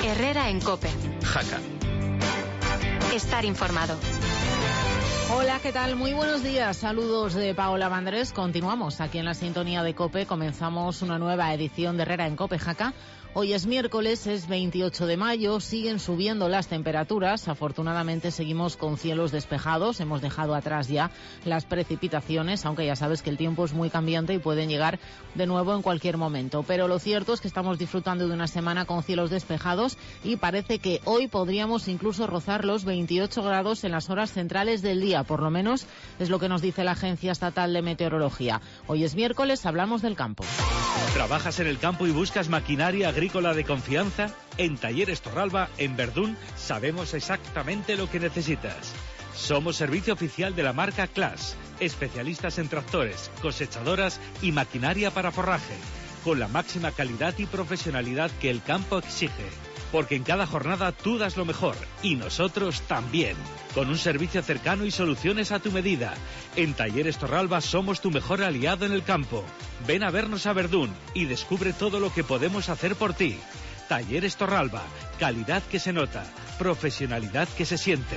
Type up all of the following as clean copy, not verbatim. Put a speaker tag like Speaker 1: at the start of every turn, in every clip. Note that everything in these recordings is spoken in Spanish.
Speaker 1: Herrera en COPE.
Speaker 2: Jaca.
Speaker 1: Estar informado.
Speaker 3: Hola, ¿qué tal? Muy buenos días. Saludos de Paola Vandrés. Continuamos aquí en la sintonía de COPE. Comenzamos una nueva edición de Herrera en COPE, Jaca. Hoy es miércoles, es 28 de mayo, siguen subiendo las temperaturas. Afortunadamente seguimos con cielos despejados, hemos dejado atrás ya las precipitaciones, aunque ya sabes que el tiempo es muy cambiante y pueden llegar de nuevo en cualquier momento. Pero lo cierto es que estamos disfrutando de una semana con cielos despejados y parece que hoy podríamos incluso rozar los 28 grados en las horas centrales del día, por lo menos es lo que nos dice la Agencia Estatal de Meteorología. Hoy es miércoles, hablamos del campo.
Speaker 4: ¿Trabajas en el campo y buscas maquinaria agrícola de confianza? En Talleres Torralba, en Verdún, sabemos exactamente lo que necesitas. Somos servicio oficial de la marca Claas, especialistas en tractores, cosechadoras y maquinaria para forraje, con la máxima calidad y profesionalidad que el campo exige. Porque en cada jornada tú das lo mejor, y nosotros también, con un servicio cercano y soluciones a tu medida. En Talleres Torralba somos tu mejor aliado en el campo. Ven a vernos a Verdún y descubre todo lo que podemos hacer por ti. Talleres Torralba, calidad que se nota, profesionalidad que se siente.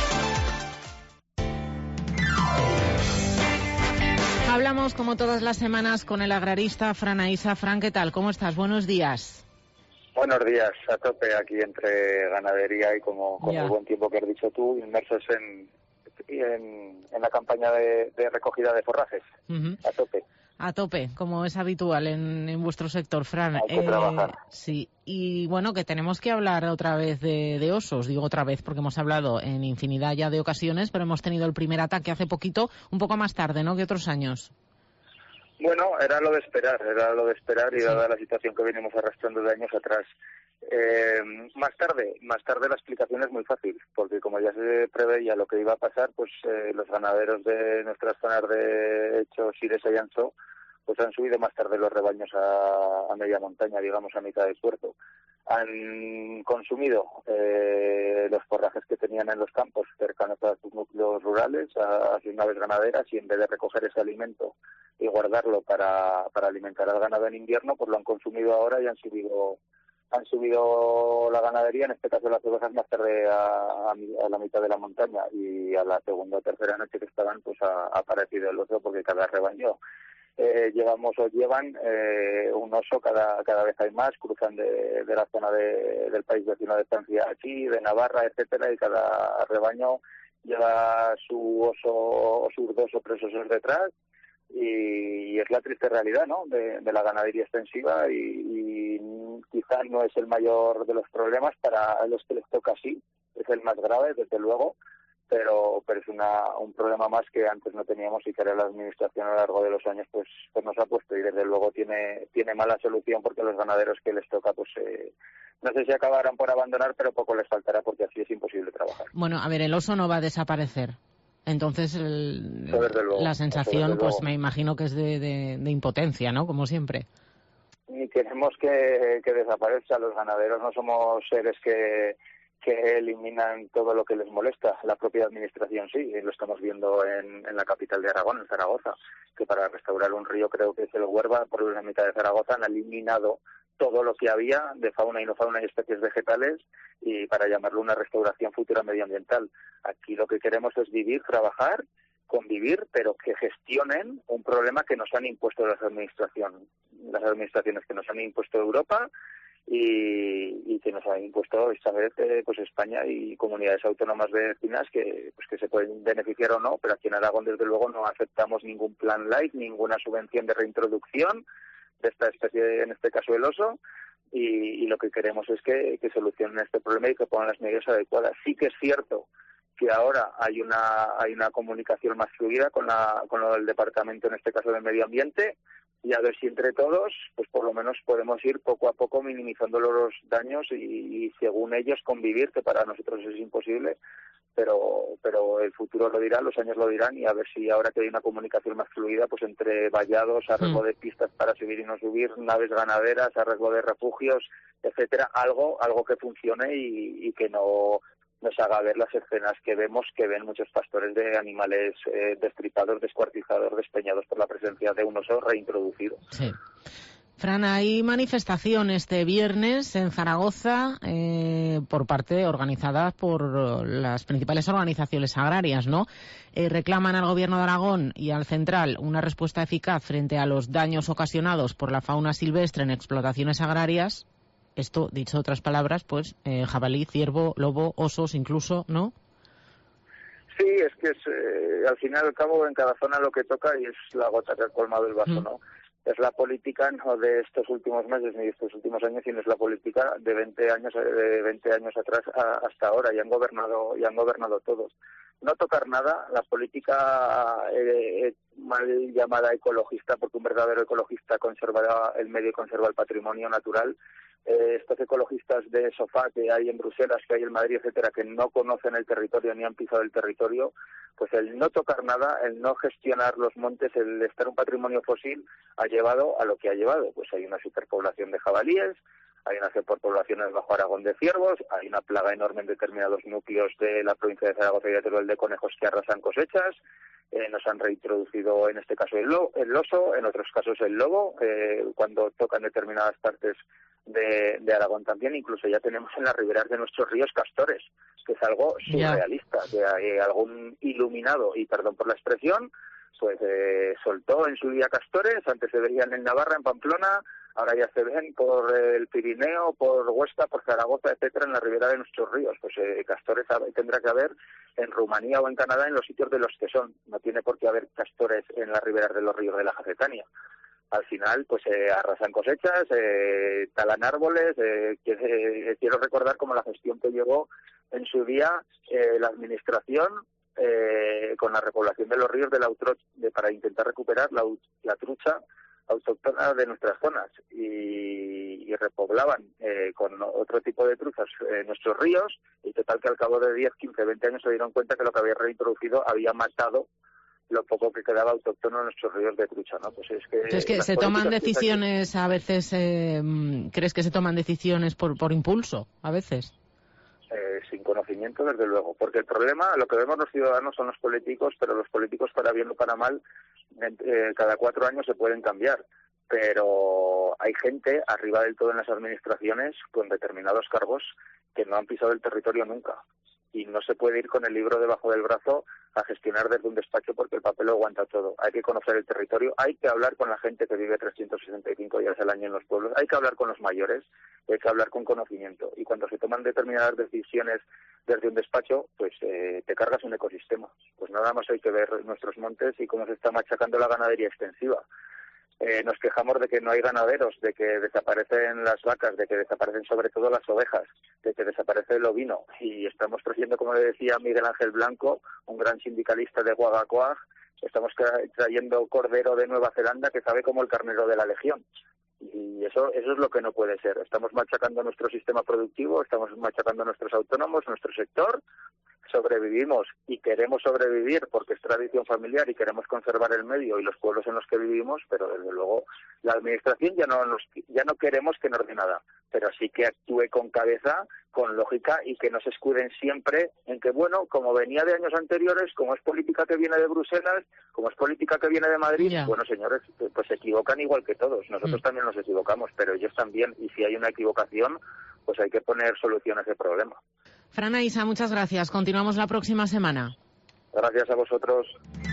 Speaker 3: Hablamos como todas las semanas con el agrarista Fran Aisa. Fran, ¿qué tal? ¿Cómo estás? Buenos días.
Speaker 5: Buenos días, a tope aquí entre ganadería y como el buen tiempo que has dicho tú, inmersos en la campaña de recogida de forrajes, a tope.
Speaker 3: A tope, como es habitual en vuestro sector, Fran.
Speaker 5: Hay que trabajar.
Speaker 3: Sí, y bueno, que tenemos que hablar otra vez de osos, digo otra vez porque hemos hablado en infinidad ya de ocasiones, pero hemos tenido el primer ataque hace poquito, un poco más tarde, ¿no?, que otros años.
Speaker 5: Bueno, era lo de esperar y dada la situación que venimos arrastrando de años atrás. Más tarde la explicación es muy fácil, porque como ya se preveía lo que iba a pasar, pues los ganaderos de nuestras zonas de Hecho, Sires y Ansó, pues han subido más tarde los rebaños a media montaña, digamos a mitad del puerto. Han consumido los forrajes que tenían en los campos cercanos a sus núcleos rurales, a sus naves ganaderas, y en vez de recoger ese alimento y guardarlo para alimentar al ganado en invierno, pues lo han consumido ahora y han subido la ganadería, en este caso las ovejas, más tarde a la mitad de la montaña, y a la segunda o tercera noche que estaban, pues ha aparecido el oso, porque cada rebaño llevan un oso, cada vez hay más, cruzan de la zona del país vecino de Francia aquí, de Navarra, etcétera, y cada rebaño lleva su oso o sus 2 o 3 osos detrás, y es la triste realidad, ¿no?, de la ganadería extensiva, y quizás no es el mayor de los problemas para los que les toca, sí, es el más grave, desde luego, pero es un problema más que antes no teníamos y que ahora la administración a lo largo de los años pues nos ha puesto, y desde luego tiene mala solución, porque los ganaderos que les toca pues no sé si acabarán por abandonar, pero poco les faltará, porque así es imposible trabajar.
Speaker 3: Bueno, a ver, el oso no va a desaparecer. Entonces la sensación pues me imagino que es de impotencia, ¿no?, como siempre.
Speaker 5: Ni queremos que desaparezca. Los ganaderos no somos seres que eliminan todo lo que les molesta. La propia administración sí, y lo estamos viendo en la capital de Aragón, en Zaragoza, que para restaurar un río, creo que es el Huerva, por la mitad de Zaragoza, han eliminado todo lo que había de fauna y no fauna y especies vegetales, y para llamarlo una restauración futura medioambiental. Aquí lo que queremos es vivir, trabajar, convivir, pero que gestionen un problema que nos han impuesto las administraciones que nos han impuesto Europa y que nos han impuesto esta vez pues España y comunidades autónomas vecinas que se pueden beneficiar o no, pero aquí en Aragón desde luego no aceptamos ningún plan LIFE, ninguna subvención de reintroducción de esta especie, en este caso el oso, y lo que queremos es que solucionen este problema y que pongan las medidas adecuadas. Sí que es cierto que ahora hay una comunicación más fluida con lo del departamento, en este caso de Medio Ambiente, y a ver si entre todos pues por lo menos podemos ir poco a poco minimizando los daños y según ellos convivir, que para nosotros es imposible, pero el futuro lo dirá, los años lo dirán, y a ver si ahora que hay una comunicación más fluida, pues entre vallados, arreglo de pistas para subir y no subir, naves ganaderas, arreglo de refugios, etcétera, algo que funcione y que no nos haga ver las escenas que ven muchos pastores de animales destripados, descuartizados, despeñados por la presencia de un oso reintroducido.
Speaker 3: Sí. Fran, hay manifestación este viernes en Zaragoza organizadas por las principales organizaciones agrarias, ¿no? Reclaman al Gobierno de Aragón y al Central una respuesta eficaz frente a los daños ocasionados por la fauna silvestre en explotaciones agrarias. Esto, dicho de otras palabras, pues jabalí, ciervo, lobo, osos incluso, ¿no?
Speaker 5: Sí, es que al final y al cabo en cada zona lo que toca y es la gota que ha colmado el vaso, ¿no? Es la política no de estos últimos meses ni de estos últimos años, sino es la política de 20 años atrás hasta ahora, y han gobernado todos. No tocar nada, la política mal llamada ecologista, porque un verdadero ecologista conserva el medio y conserva el patrimonio natural. Estos ecologistas de sofá que hay en Bruselas, que hay en Madrid, etcétera, que no conocen el territorio ni han pisado el territorio, pues el no tocar nada, el no gestionar los montes, el estar un patrimonio fósil, ha llevado a lo que ha llevado. Pues hay una superpoblación de jabalíes, hay una superpoblación en el Bajo Aragón de ciervos, hay una plaga enorme en determinados núcleos de la provincia de Zaragoza y de Teruel de conejos que arrasan cosechas. Nos han reintroducido en este caso el oso, en otros casos el lobo, cuando tocan determinadas partes de Aragón también. Incluso ya tenemos en las riberas de nuestros ríos castores, que es algo surrealista, que hay algún iluminado, y perdón por la expresión, pues soltó en su día castores. Antes se veían en Navarra, en Pamplona, ahora ya se ven por el Pirineo, por Huesca, por Zaragoza, etcétera, en la ribera de nuestros ríos. Pues castores tendrá que haber en Rumanía o en Canadá, en los sitios de los que son. No tiene por qué haber castores en las riberas de los ríos de la Jacetania. Al final, pues arrasan cosechas, talan árboles. Quiero recordar como la gestión que llevó en su día la administración con la repoblación de los ríos para intentar recuperar la trucha autóctona de nuestras zonas, y repoblaban con otro tipo de truzas nuestros ríos, y total que al cabo de 10, 15, 20 años se dieron cuenta que lo que había reintroducido había matado lo poco que quedaba autóctono en nuestros ríos de trucha, ¿no? Pues es que
Speaker 3: se toman decisiones a veces, ¿crees que se toman decisiones por impulso a veces?
Speaker 5: Sin conocimiento, desde luego, porque el problema, lo que vemos los ciudadanos son los políticos, pero los políticos, para bien o para mal, cada 4 años se pueden cambiar, pero hay gente arriba del todo en las administraciones con determinados cargos que no han pisado el territorio nunca, y no se puede ir con el libro debajo del brazo a gestionar desde un despacho, porque el papel lo aguanta todo. Hay que conocer el territorio, hay que hablar con la gente que vive 365 días al año en los pueblos, hay que hablar con los mayores, hay que hablar con conocimiento, y cuando se toman determinadas decisiones desde un despacho, pues te cargas un ecosistema. Pues nada más hay que ver nuestros montes y cómo se está machacando la ganadería extensiva. Nos quejamos de que no hay ganaderos, de que desaparecen las vacas, de que desaparecen sobre todo las ovejas, de que desaparece el ovino, y estamos trayendo, como le decía Miguel Ángel Blanco, un gran sindicalista de Guagacoag, estamos trayendo cordero de Nueva Zelanda que sabe como el carnero de la Legión. Y eso es lo que no puede ser. Estamos machacando nuestro sistema productivo, estamos machacando a nuestros autónomos, nuestro sector. Sobrevivimos y queremos sobrevivir porque es tradición familiar y queremos conservar el medio y los pueblos en los que vivimos, pero desde luego la administración ya no queremos que nos dé nada, pero sí que actúe con cabeza, con lógica, y que no se escuden siempre en que, bueno, como venía de años anteriores, como es política que viene de Bruselas, como es política que viene de Madrid, bueno, señores, pues se equivocan igual que todos. Nosotros también nos equivocamos, pero ellos también, y si hay una equivocación, pues hay que poner solución a ese problema.
Speaker 3: Fran Aisa, muchas gracias. Continuamos la próxima semana.
Speaker 5: Gracias a vosotros.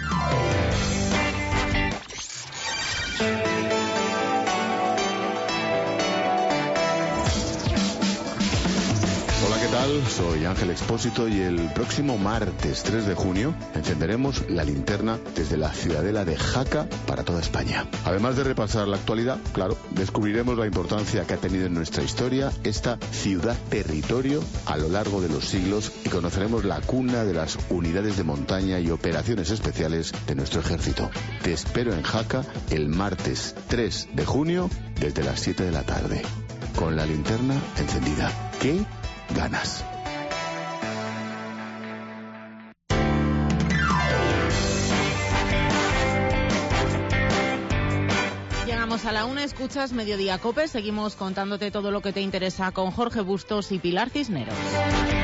Speaker 2: Hola, ¿qué tal? Soy Ángel Expósito y el próximo martes 3 de junio encenderemos la linterna desde la ciudadela de Jaca para toda España. Además de repasar la actualidad, claro, descubriremos la importancia que ha tenido en nuestra historia esta ciudad-territorio a lo largo de los siglos y conoceremos la cuna de las unidades de montaña y operaciones especiales de nuestro ejército. Te espero en Jaca el martes 3 de junio desde las 7 de la tarde, con la linterna encendida. ¿Qué ganas?
Speaker 3: Llegamos a la 1, escuchas Mediodía Cope, seguimos contándote todo lo que te interesa con Jorge Bustos y Pilar Cisneros.